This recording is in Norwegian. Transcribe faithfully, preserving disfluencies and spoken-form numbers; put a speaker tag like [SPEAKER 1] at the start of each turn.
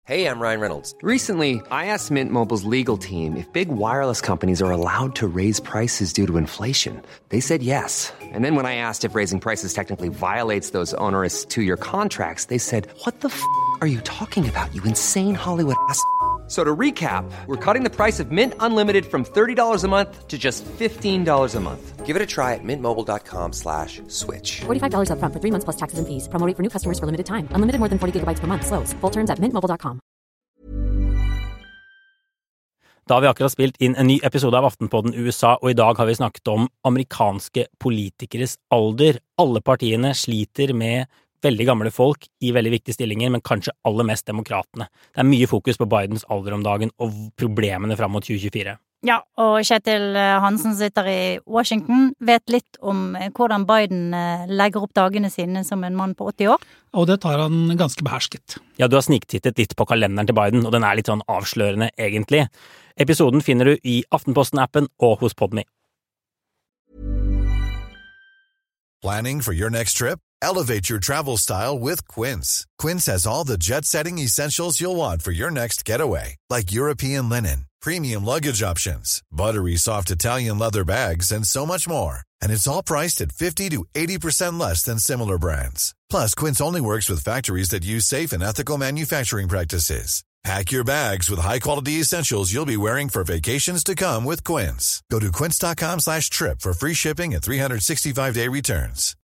[SPEAKER 1] Hey, I'm Ryan Reynolds.
[SPEAKER 2] Recently, I asked Mint Mobile's legal team if big wireless companies are allowed to raise prices due to inflation. They said yes. And then when I asked if raising prices technically violates those onerous two-year contracts, they said, what the f*** are you talking about, you insane Hollywood ass f- So to recap, we're cutting the price of Mint Unlimited from thirty dollars a month to just fifteen dollars a month.
[SPEAKER 1] Give it a try at mintmobile.com slash switch.
[SPEAKER 3] forty-five dollars up front for three months plus taxes and fees. Promo rate for new customers for limited time. Unlimited more than forty gigabytes per month. Slows full terms at mint mobile dot com.
[SPEAKER 4] Da har vi akkurat spilt inn en ny episode av Aftenpodden U S A, og i dag har vi snakket om amerikanske politikeres alder. Alle partiene sliter med veldig gamle folk i veldig viktige stillinger, men kanskje aller mest demokratene. Det er mye fokus på Bidens alder om dagen og problemene fram mot tjue tjuefire.
[SPEAKER 5] Ja, og Kjetil Hansen sitter i Washington, vet litt om hvordan Biden legger opp dagene sine som en mann på åtti år.
[SPEAKER 6] Og det tar han ganske behersket.
[SPEAKER 4] Ja, du har sniktittet litt på kalenderen til Biden, og den er litt sånn avslørende egentlig. Episoden finner du i Aftenposten-appen og hos Podme.
[SPEAKER 7] Planning for your next trip? Elevate your travel style with Quince. Quince has all the jet-setting essentials you'll want for your next getaway, like European linen, premium luggage options, buttery soft Italian leather bags, and so much more. And it's all priced at fifty to eighty percent less than similar brands. Plus, Quince only works with factories that use safe and ethical manufacturing practices. Pack your bags with high-quality essentials you'll be wearing for vacations to come with Quince. Go to quince.com slash trip for free shipping and three sixty-five day returns.